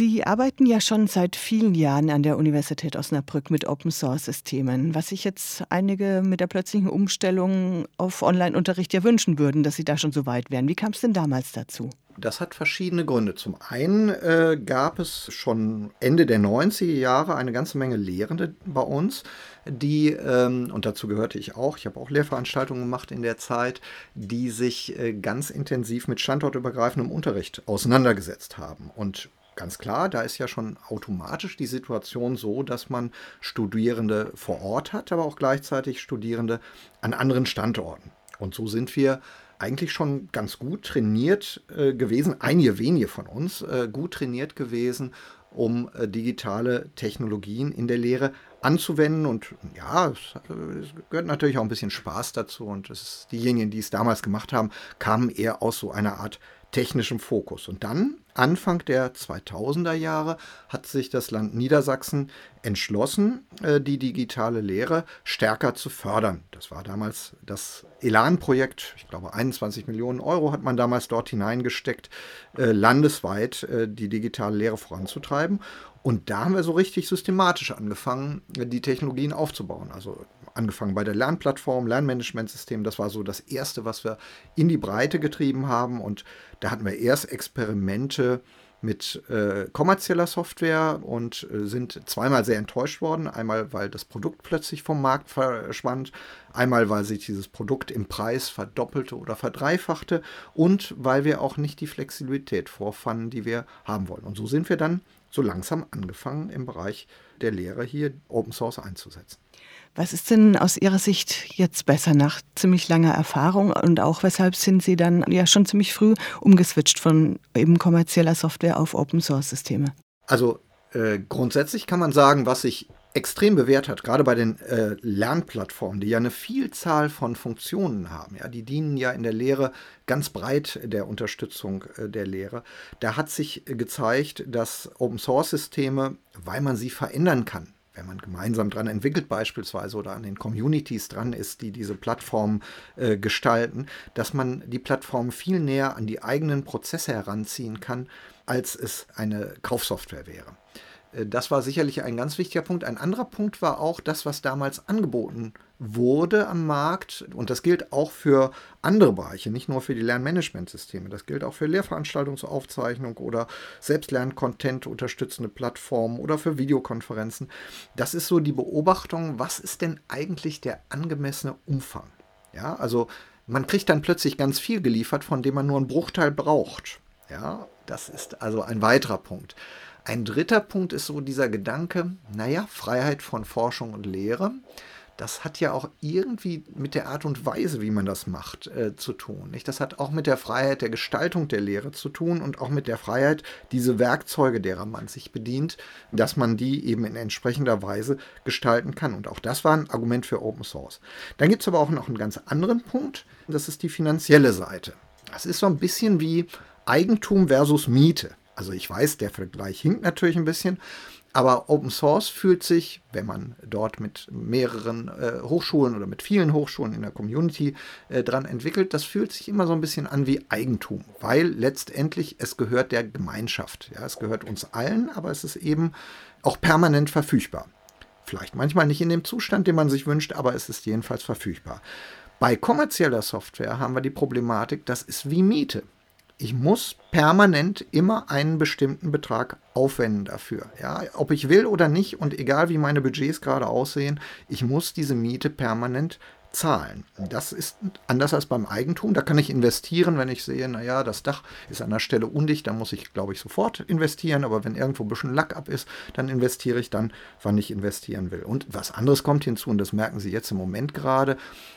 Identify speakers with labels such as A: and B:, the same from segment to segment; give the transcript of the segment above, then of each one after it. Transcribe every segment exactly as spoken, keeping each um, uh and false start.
A: Sie arbeiten ja schon seit vielen Jahren an der Universität Osnabrück mit Open-Source-Systemen, was sich jetzt einige mit der plötzlichen Umstellung auf Online-Unterricht ja wünschen würden, dass Sie da schon so weit wären. Wie kam es denn damals dazu?
B: Das hat verschiedene Gründe. Zum einen äh, gab es schon Ende der neunziger Jahre eine ganze Menge Lehrende bei uns, die, ähm, und dazu gehörte ich auch, ich habe auch Lehrveranstaltungen gemacht in der Zeit, die sich äh, ganz intensiv mit standortübergreifendem Unterricht auseinandergesetzt haben. Und ganz klar, da ist ja schon automatisch die Situation so, dass man Studierende vor Ort hat, aber auch gleichzeitig Studierende an anderen Standorten. Und so sind wir eigentlich schon ganz gut trainiert äh, gewesen, einige wenige von uns, äh, gut trainiert gewesen, um äh, digitale Technologien in der Lehre anzuwenden. Und ja, es, es gehört natürlich auch ein bisschen Spaß dazu. Und es ist, diejenigen, die es damals gemacht haben, kamen eher aus so einer Art technischem Fokus. Und dann, Anfang der zweitausender Jahre, hat sich das Land Niedersachsen entschlossen, die digitale Lehre stärker zu fördern. Das war damals das Elan-Projekt. Ich glaube, einundzwanzig Millionen Euro hat man damals dort hineingesteckt, landesweit die digitale Lehre voranzutreiben. Und da haben wir so richtig systematisch angefangen, die Technologien aufzubauen. Also angefangen bei der Lernplattform, Lernmanagementsystem. Das war so das Erste, was wir in die Breite getrieben haben. Und da hatten wir erst Experimente mit äh, kommerzieller Software und äh, sind zweimal sehr enttäuscht worden. Einmal, weil das Produkt plötzlich vom Markt verschwand. Einmal, weil sich dieses Produkt im Preis verdoppelte oder verdreifachte. Und weil wir auch nicht die Flexibilität vorfanden, die wir haben wollen. Und so sind wir dann so langsam angefangen, im Bereich der Lehre hier Open Source einzusetzen.
A: Was ist denn aus Ihrer Sicht jetzt besser nach ziemlich langer Erfahrung und auch weshalb sind Sie dann ja schon ziemlich früh umgeswitcht von eben kommerzieller Software auf Open-Source-Systeme?
B: Also äh, grundsätzlich kann man sagen, was sich extrem bewährt hat, gerade bei den äh, Lernplattformen, die ja eine Vielzahl von Funktionen haben. Ja, die dienen ja in der Lehre ganz breit der Unterstützung äh, der Lehre. Da hat sich äh, gezeigt, dass Open-Source-Systeme, weil man sie verändern kann, wenn man gemeinsam dran entwickelt beispielsweise oder an den Communities dran ist, die diese Plattformen äh, gestalten, dass man die Plattform viel näher an die eigenen Prozesse heranziehen kann, als es eine Kaufsoftware wäre. Äh, das war sicherlich ein ganz wichtiger Punkt. Ein anderer Punkt war auch das, was damals angeboten wurde am Markt. Und das gilt auch für andere Bereiche, nicht nur für die Lernmanagementsysteme. Das gilt auch für Lehrveranstaltungsaufzeichnung oder Selbstlern-Content unterstützende Plattformen oder für Videokonferenzen. Das ist so die Beobachtung, was ist denn eigentlich der angemessene Umfang? Ja, also man kriegt dann plötzlich ganz viel geliefert, von dem man nur einen Bruchteil braucht. Ja, das ist also ein weiterer Punkt. Ein dritter Punkt ist so dieser Gedanke, naja, Freiheit von Forschung und Lehre. Das hat ja auch irgendwie mit der Art und Weise, wie man das macht, äh, zu tun. Nicht? Das hat auch mit der Freiheit der Gestaltung der Lehre zu tun und auch mit der Freiheit, diese Werkzeuge, derer man sich bedient, dass man die eben in entsprechender Weise gestalten kann. Und auch das war ein Argument für Open Source. Dann gibt es aber auch noch einen ganz anderen Punkt, das ist die finanzielle Seite. Das ist so ein bisschen wie Eigentum versus Miete. Also ich weiß, der Vergleich hinkt natürlich ein bisschen, aber Open Source fühlt sich, wenn man dort mit mehreren äh, Hochschulen oder mit vielen Hochschulen in der Community äh, dran entwickelt, das fühlt sich immer so ein bisschen an wie Eigentum, weil letztendlich es gehört der Gemeinschaft. Ja, es gehört uns allen, aber es ist eben auch permanent verfügbar. Vielleicht manchmal nicht in dem Zustand, den man sich wünscht, aber es ist jedenfalls verfügbar. Bei kommerzieller Software haben wir die Problematik, das ist wie Miete. Ich muss permanent immer einen bestimmten Betrag aufwenden dafür. Ja, ob ich will oder nicht und egal wie meine Budgets gerade aussehen, ich muss diese Miete permanent zahlen. Das ist anders als beim Eigentum. Da kann ich investieren, wenn ich sehe, naja, das Dach ist an der Stelle undicht, dann muss ich, glaube ich, sofort investieren. Aber wenn irgendwo ein bisschen Lack ab ist, dann investiere ich dann, wann ich investieren will. Und was anderes kommt hinzu, und das merken Sie jetzt im Moment gerade,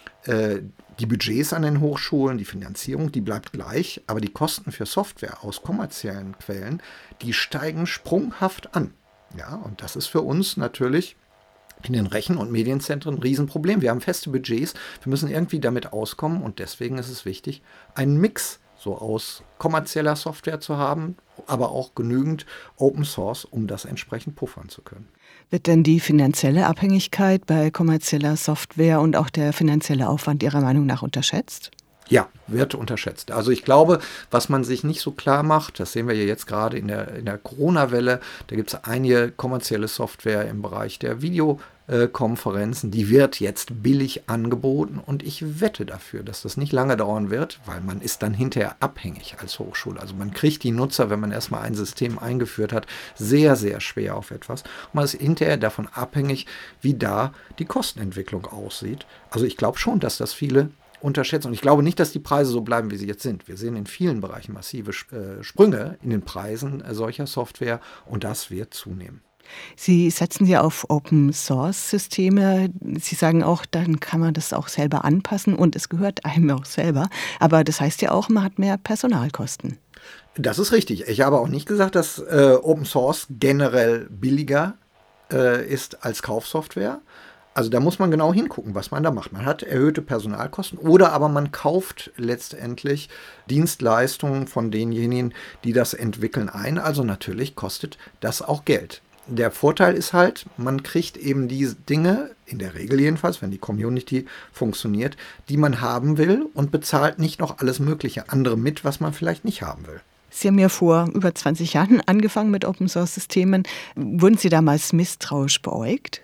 B: die Budgets an den Hochschulen, die Finanzierung, die bleibt gleich, aber die Kosten für Software aus kommerziellen Quellen, die steigen sprunghaft an. Ja, und das ist für uns natürlich in den Rechen- und Medienzentren ein Riesenproblem. Wir haben feste Budgets, wir müssen irgendwie damit auskommen und deswegen ist es wichtig, einen Mix so aus kommerzieller Software zu haben, aber auch genügend Open Source, um das entsprechend puffern zu können.
A: Wird denn die finanzielle Abhängigkeit bei kommerzieller Software und auch der finanzielle Aufwand Ihrer Meinung nach unterschätzt?
B: Ja, wird unterschätzt. Also ich glaube, was man sich nicht so klar macht, das sehen wir ja jetzt gerade in der, in der Corona-Welle, da gibt es einige kommerzielle Software im Bereich der Videokonferenzen, die wird jetzt billig angeboten und ich wette dafür, dass das nicht lange dauern wird, weil man ist dann hinterher abhängig als Hochschule. Also man kriegt die Nutzer, wenn man erstmal ein System eingeführt hat, sehr, sehr schwer auf etwas. Und man ist hinterher davon abhängig, wie da die Kostenentwicklung aussieht. Also ich glaube schon, dass das viele unterschätzen. Und ich glaube nicht, dass die Preise so bleiben, wie sie jetzt sind. Wir sehen in vielen Bereichen massive äh, Sprünge in den Preisen äh, solcher Software und das wird zunehmen.
A: Sie setzen ja auf Open-Source-Systeme. Sie sagen auch, dann kann man das auch selber anpassen und es gehört einem auch selber. Aber das heißt ja auch, man hat mehr Personalkosten.
B: Das ist richtig. Ich habe auch nicht gesagt, dass äh, Open Source generell billiger äh, ist als Kaufsoftware. Also da muss man genau hingucken, was man da macht. Man hat erhöhte Personalkosten oder aber man kauft letztendlich Dienstleistungen von denjenigen, die das entwickeln, ein. Also natürlich kostet das auch Geld. Der Vorteil ist halt, man kriegt eben die Dinge, in der Regel jedenfalls, wenn die Community funktioniert, die man haben will und bezahlt nicht noch alles mögliche andere mit, was man vielleicht nicht haben will.
A: Sie haben ja vor über zwanzig Jahren angefangen mit Open-Source-Systemen. Wurden Sie damals misstrauisch beäugt?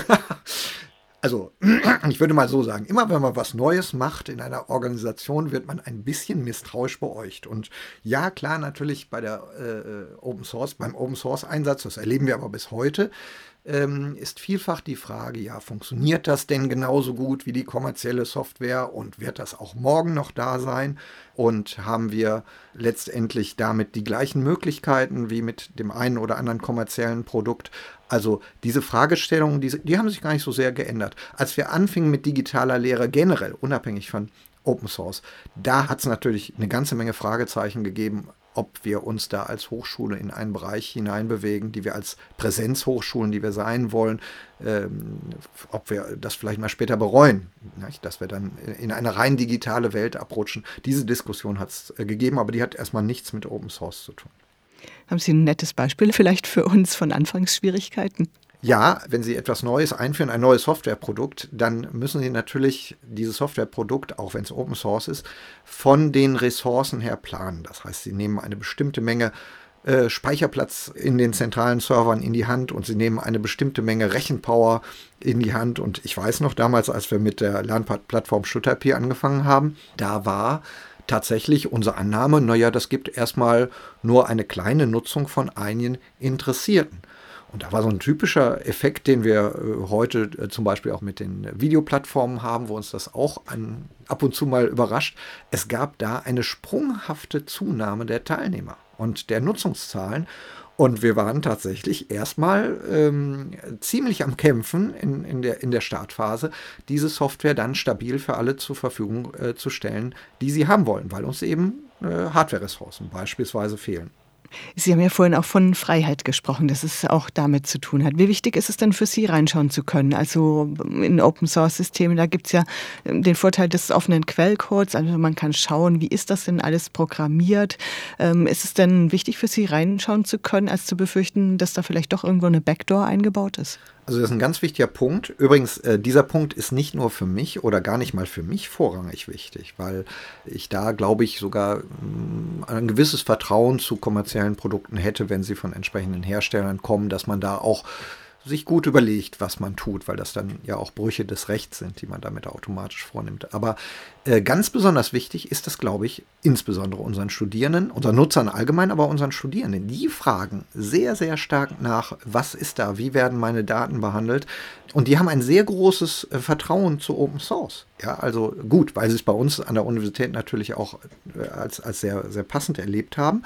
B: Also, ich würde mal so sagen, immer wenn man was Neues macht in einer Organisation, wird man ein bisschen misstrauisch beäugt. Und ja, klar, natürlich bei der äh, Open Source, beim Open Source Einsatz, das erleben wir aber bis heute, ähm, ist vielfach die Frage, ja, funktioniert das denn genauso gut wie die kommerzielle Software und wird das auch morgen noch da sein? Und haben wir letztendlich damit die gleichen Möglichkeiten wie mit dem einen oder anderen kommerziellen Produkt? Also diese Fragestellungen, die, die haben sich gar nicht so sehr geändert. Als wir anfingen mit digitaler Lehre generell, unabhängig von Open Source, da hat es natürlich eine ganze Menge Fragezeichen gegeben, ob wir uns da als Hochschule in einen Bereich hineinbewegen, die wir als Präsenzhochschulen, die wir sein wollen, ähm, ob wir das vielleicht mal später bereuen, nicht? Dass wir dann in eine rein digitale Welt abrutschen. Diese Diskussion hat es äh, gegeben, aber die hat erstmal nichts mit Open Source zu tun.
A: Haben Sie ein nettes Beispiel vielleicht für uns von Anfangsschwierigkeiten?
B: Ja, wenn Sie etwas Neues einführen, ein neues Softwareprodukt, dann müssen Sie natürlich dieses Softwareprodukt, auch wenn es Open Source ist, von den Ressourcen her planen. Das heißt, Sie nehmen eine bestimmte Menge äh, Speicherplatz in den zentralen Servern in die Hand und Sie nehmen eine bestimmte Menge Rechenpower in die Hand. Und ich weiß noch damals, als wir mit der Lernplattform Stutterpeer angefangen haben, da war tatsächlich unsere Annahme, naja, das gibt erstmal nur eine kleine Nutzung von einigen Interessierten. Und da war so ein typischer Effekt, den wir äh, heute äh, zum Beispiel auch mit den Videoplattformen haben, wo uns das auch an, ab und zu mal überrascht. Es gab da eine sprunghafte Zunahme der Teilnehmer und der Nutzungszahlen. Und wir waren tatsächlich erstmal ähm, ziemlich am Kämpfen in, in, der, in der Startphase, diese Software dann stabil für alle zur Verfügung äh, zu stellen, die sie haben wollen, weil uns eben äh, Hardware-Ressourcen beispielsweise fehlen.
A: Sie haben ja vorhin auch von Freiheit gesprochen, dass es auch damit zu tun hat. Wie wichtig ist es denn für Sie, reinschauen zu können? Also in Open-Source-Systemen, da gibt es ja den Vorteil des offenen Quellcodes. Also man kann schauen, wie ist das denn alles programmiert? Ähm, ist es denn wichtig für Sie, reinschauen zu können, als zu befürchten, dass da vielleicht doch irgendwo eine Backdoor eingebaut ist?
B: Also das ist ein ganz wichtiger Punkt. Übrigens, äh, dieser Punkt ist nicht nur für mich oder gar nicht mal für mich vorrangig wichtig, weil ich da, glaube ich, sogar mh, ein gewisses Vertrauen zu kommerziellen Produkten hätte, wenn sie von entsprechenden Herstellern kommen, dass man da auch sich gut überlegt, was man tut, weil das dann ja auch Brüche des Rechts sind, die man damit automatisch vornimmt. Aber äh, ganz besonders wichtig ist das, glaube ich, insbesondere unseren Studierenden, unseren Nutzern allgemein, aber unseren Studierenden. Die fragen sehr, sehr stark nach, was ist da, wie werden meine Daten behandelt? Und die haben ein sehr großes äh, Vertrauen zu Open Source. Ja, also gut, weil sie es bei uns an der Universität natürlich auch äh, als, als sehr, sehr passend erlebt haben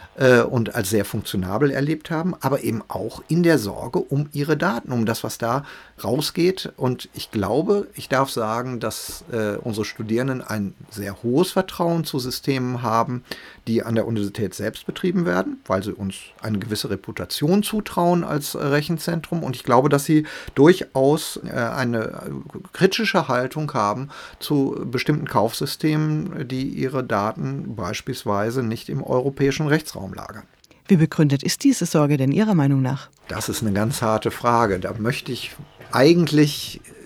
B: und als sehr funktionabel erlebt haben, aber eben auch in der Sorge um ihre Daten, um das, was da rausgeht. Und ich glaube, ich darf sagen, dass äh, unsere Studierenden ein sehr hohes Vertrauen zu Systemen haben, die an der Universität selbst betrieben werden, weil sie uns eine gewisse Reputation zutrauen als äh, Rechenzentrum. Und ich glaube, dass sie durchaus äh, eine kritische Haltung haben zu bestimmten Kaufsystemen, die ihre Daten beispielsweise nicht im europäischen Rechtsraum lagern.
A: Wie begründet ist diese Sorge denn Ihrer Meinung nach?
B: Das ist eine ganz harte Frage. Da möchte ich eigentlich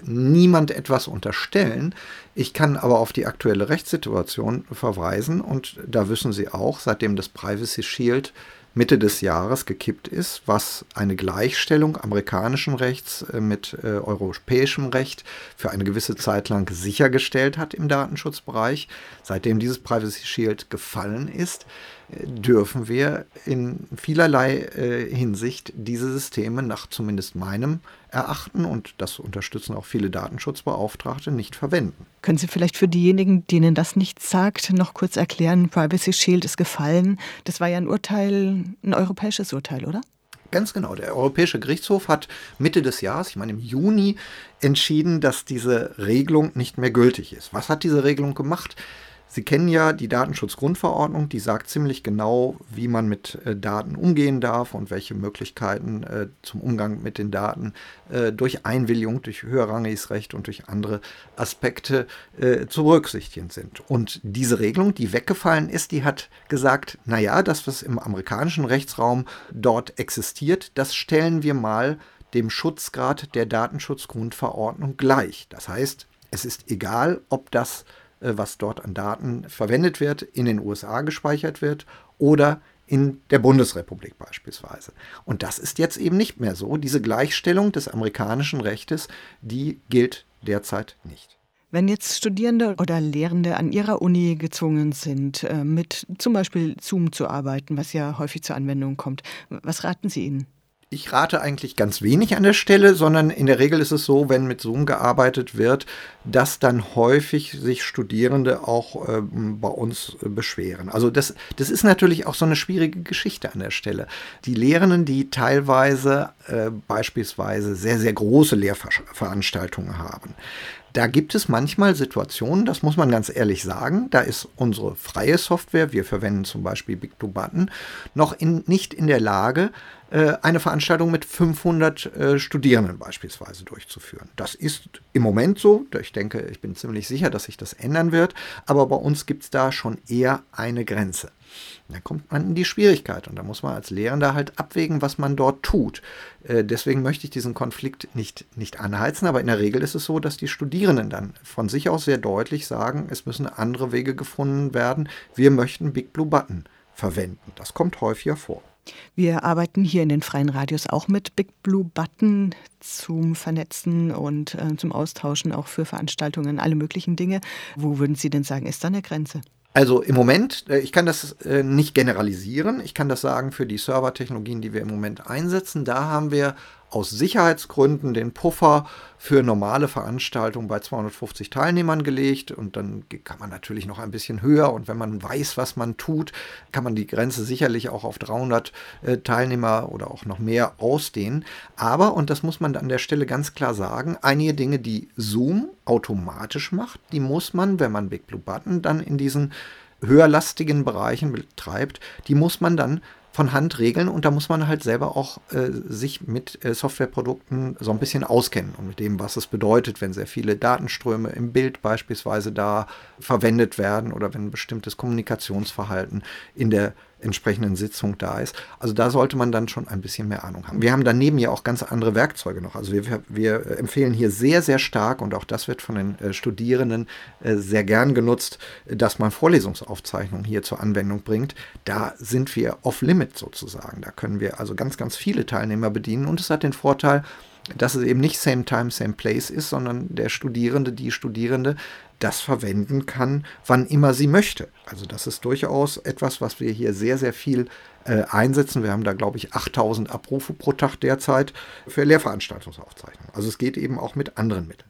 B: niemand etwas unterstellen. Ich kann aber auf die aktuelle Rechtssituation verweisen und da wissen Sie auch, seitdem das Privacy Shield Mitte des Jahres gekippt ist, was eine Gleichstellung amerikanischen Rechts mit äh, europäischem Recht für eine gewisse Zeit lang sichergestellt hat im Datenschutzbereich. Seitdem dieses Privacy Shield gefallen ist, äh, dürfen wir in vielerlei äh, Hinsicht diese Systeme nach zumindest meinem Erachten, und das unterstützen auch viele Datenschutzbeauftragte, nicht verwenden.
A: Können Sie vielleicht für diejenigen, denen das nichts sagt, noch kurz erklären, Privacy Shield ist gefallen. Das war ja ein Urteil, ein europäisches Urteil, oder?
B: Ganz genau. Der Europäische Gerichtshof hat Mitte des Jahres, ich meine im Juni, entschieden, dass diese Regelung nicht mehr gültig ist. Was hat diese Regelung gemacht? Sie kennen ja die Datenschutzgrundverordnung, die sagt ziemlich genau, wie man mit äh, Daten umgehen darf und welche Möglichkeiten äh, zum Umgang mit den Daten äh, durch Einwilligung, durch höherrangiges Recht und durch andere Aspekte äh, zu berücksichtigen sind. Und diese Regelung, die weggefallen ist, die hat gesagt, naja, das, was im amerikanischen Rechtsraum dort existiert, das stellen wir mal dem Schutzgrad der Datenschutzgrundverordnung gleich. Das heißt, es ist egal, ob das was dort an Daten verwendet wird, in den U S A gespeichert wird oder in der Bundesrepublik beispielsweise. Und das ist jetzt eben nicht mehr so. Diese Gleichstellung des amerikanischen Rechtes, die gilt derzeit nicht.
A: Wenn jetzt Studierende oder Lehrende an ihrer Uni gezwungen sind, mit zum Beispiel Zoom zu arbeiten, was ja häufig zur Anwendung kommt, was raten Sie ihnen?
B: Ich rate eigentlich ganz wenig an der Stelle, sondern in der Regel ist es so, wenn mit Zoom gearbeitet wird, dass dann häufig sich Studierende auch äh, bei uns äh, beschweren. Also das, das ist natürlich auch so eine schwierige Geschichte an der Stelle. Die Lehrenden, die teilweise äh, beispielsweise sehr, sehr große Lehrveranstaltungen haben, da gibt es manchmal Situationen, das muss man ganz ehrlich sagen, da ist unsere freie Software, wir verwenden zum Beispiel BigBlueButton, noch in, nicht in der Lage, eine Veranstaltung mit fünfhundert äh, Studierenden beispielsweise durchzuführen. Das ist im Moment so. Ich denke, ich bin ziemlich sicher, dass sich das ändern wird. Aber bei uns gibt es da schon eher eine Grenze. Da kommt man in die Schwierigkeit und da muss man als Lehrender halt abwägen, was man dort tut. Äh, deswegen möchte ich diesen Konflikt nicht, nicht anheizen, aber in der Regel ist es so, dass die Studierenden dann von sich aus sehr deutlich sagen, es müssen andere Wege gefunden werden. Wir möchten BigBlueButton verwenden. Das kommt häufiger vor.
A: Wir arbeiten hier in den freien Radios auch mit BigBlueButton zum Vernetzen und äh, zum Austauschen, auch für Veranstaltungen, alle möglichen Dinge. Wo würden Sie denn sagen, ist da eine Grenze?
B: Also im Moment, ich kann das äh, nicht generalisieren, ich kann das sagen für die Servertechnologien, die wir im Moment einsetzen, da haben wir aus Sicherheitsgründen den Puffer für normale Veranstaltungen bei zweihundertfünfzig Teilnehmern gelegt und dann kann man natürlich noch ein bisschen höher und wenn man weiß, was man tut, kann man die Grenze sicherlich auch auf dreihundert äh, Teilnehmer oder auch noch mehr ausdehnen. Aber, und das muss man an der Stelle ganz klar sagen, einige Dinge, die Zoom automatisch macht, die muss man, wenn man BigBlueButton dann in diesen höherlastigen Bereichen betreibt, die muss man dann von Hand regeln und da muss man halt selber auch äh, sich mit äh, Softwareprodukten so ein bisschen auskennen und mit dem, was es bedeutet, wenn sehr viele Datenströme im Bild beispielsweise da verwendet werden oder wenn ein bestimmtes Kommunikationsverhalten in der entsprechenden Sitzung da ist. Also da sollte man dann schon ein bisschen mehr Ahnung haben. Wir haben daneben ja auch ganz andere Werkzeuge noch. Also wir, wir empfehlen hier sehr, sehr stark und auch das wird von den äh, Studierenden äh, sehr gern genutzt, dass man Vorlesungsaufzeichnungen hier zur Anwendung bringt. Da sind wir off-limit sozusagen. Da können wir also ganz, ganz viele Teilnehmer bedienen und es hat den Vorteil, dass es eben nicht same time, same place ist, sondern der Studierende, die Studierende das verwenden kann, wann immer sie möchte. Also das ist durchaus etwas, was wir hier sehr, sehr viel äh, einsetzen. Wir haben da, glaube ich, achttausend Abrufe pro Tag derzeit für Lehrveranstaltungsaufzeichnungen. Also es geht eben auch mit anderen Mitteln.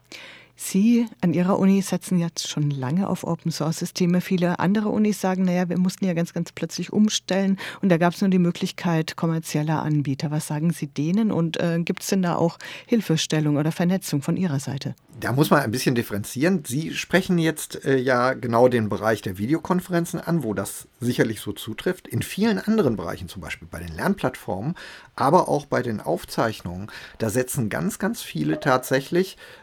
A: Sie an Ihrer Uni setzen jetzt schon lange auf Open-Source-Systeme. Viele andere Unis sagen, naja, wir mussten ja ganz, ganz plötzlich umstellen und da gab es nur die Möglichkeit kommerzieller Anbieter. Was sagen Sie denen und äh, gibt es denn da auch Hilfestellung oder Vernetzung von Ihrer Seite?
B: Da muss man ein bisschen differenzieren. Sie sprechen jetzt äh, ja genau den Bereich der Videokonferenzen an, wo das sicherlich so zutrifft. In vielen anderen Bereichen, zum Beispiel bei den Lernplattformen, aber auch bei den Aufzeichnungen, da setzen ganz, ganz viele tatsächlich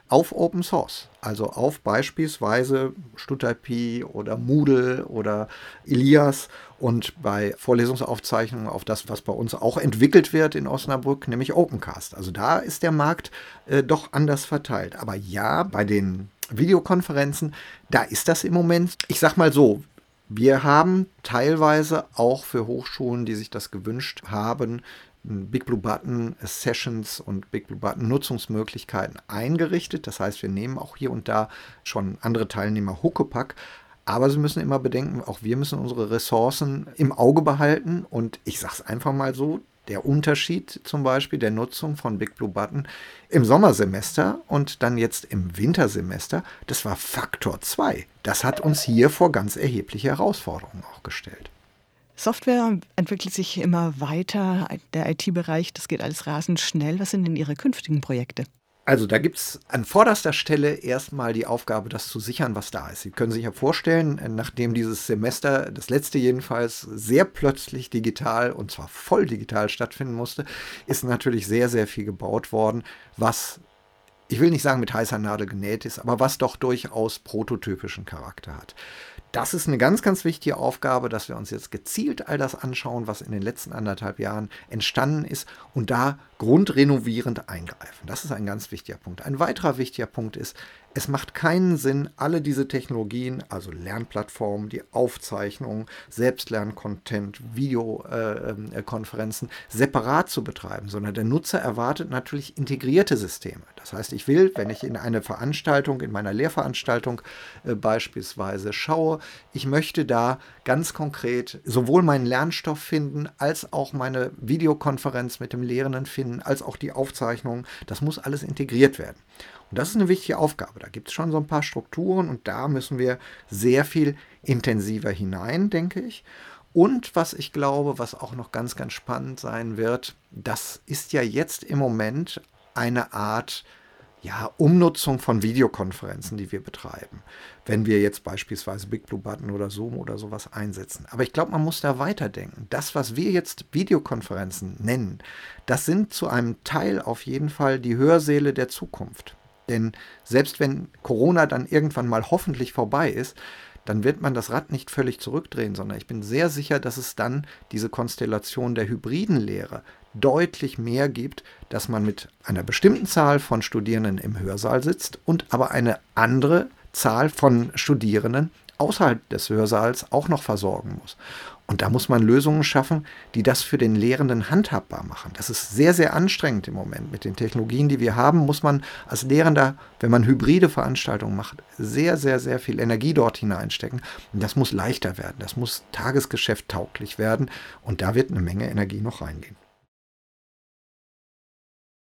B: auf Open Source, also auf beispielsweise StudIP oder Moodle oder Elias und bei Vorlesungsaufzeichnungen auf das, was bei uns auch entwickelt wird in Osnabrück, nämlich Opencast. Also da ist der Markt äh, doch anders verteilt. Aber ja, bei den Videokonferenzen, da ist das im Moment, ich sag mal so, wir haben teilweise auch für Hochschulen, die sich das gewünscht haben, Big Blue Button Sessions und Big Blue Button Nutzungsmöglichkeiten eingerichtet. Das heißt, wir nehmen auch hier und da schon andere Teilnehmer Huckepack. Aber Sie müssen immer bedenken, auch wir müssen unsere Ressourcen im Auge behalten. Und ich sage es einfach mal so, der Unterschied zum Beispiel der Nutzung von Big Blue Button im Sommersemester und dann jetzt im Wintersemester, das war Faktor zwei. Das hat uns hier vor ganz erhebliche Herausforderungen auch gestellt.
A: Software entwickelt sich immer weiter, der I T-Bereich, das geht alles rasend schnell. Was sind denn Ihre künftigen Projekte?
B: Also da gibt es an vorderster Stelle erstmal die Aufgabe, das zu sichern, was da ist. Sie können sich ja vorstellen, nachdem dieses Semester, das letzte jedenfalls, sehr plötzlich digital und zwar voll digital stattfinden musste, ist natürlich sehr, sehr viel gebaut worden, was, ich will nicht sagen mit heißer Nadel genäht ist, aber was doch durchaus prototypischen Charakter hat. Das ist eine ganz, ganz wichtige Aufgabe, dass wir uns jetzt gezielt all das anschauen, was in den letzten anderthalb Jahren entstanden ist und da grundrenovierend eingreifen. Das ist ein ganz wichtiger Punkt. Ein weiterer wichtiger Punkt ist, es macht keinen Sinn, alle diese Technologien, also Lernplattformen, die Aufzeichnungen, Selbstlern-Content, Videokonferenzen, äh, separat zu betreiben, sondern der Nutzer erwartet natürlich integrierte Systeme. Das heißt, ich will, wenn ich in eine Veranstaltung, in meiner Lehrveranstaltung äh, beispielsweise schaue, ich möchte da ganz konkret sowohl meinen Lernstoff finden, als auch meine Videokonferenz mit dem Lehrenden finden, als auch die Aufzeichnungen. Das muss alles integriert werden. Und das ist eine wichtige Aufgabe. Da gibt es schon so ein paar Strukturen und da müssen wir sehr viel intensiver hinein, denke ich. Und was ich glaube, was auch noch ganz, ganz spannend sein wird, das ist ja jetzt im Moment eine Art ja, Umnutzung von Videokonferenzen, die wir betreiben, wenn wir jetzt beispielsweise Big Blue Button oder Zoom oder sowas einsetzen. Aber ich glaube, man muss da weiterdenken. Das, was wir jetzt Videokonferenzen nennen, das sind zu einem Teil auf jeden Fall die Hörsäle der Zukunft. Denn selbst wenn Corona dann irgendwann mal hoffentlich vorbei ist, dann wird man das Rad nicht völlig zurückdrehen, sondern ich bin sehr sicher, dass es dann diese Konstellation der hybriden Lehre deutlich mehr gibt, dass man mit einer bestimmten Zahl von Studierenden im Hörsaal sitzt und aber eine andere Zahl von Studierenden außerhalb des Hörsaals auch noch versorgen muss. Und da muss man Lösungen schaffen, die das für den Lehrenden handhabbar machen. Das ist sehr, sehr anstrengend im Moment. Mit den Technologien, die wir haben, muss man als Lehrender, wenn man hybride Veranstaltungen macht, sehr, sehr, sehr viel Energie dort hineinstecken. Und das muss leichter werden. Das muss tagesgeschäft tauglich werden. Und da wird eine Menge Energie noch reingehen.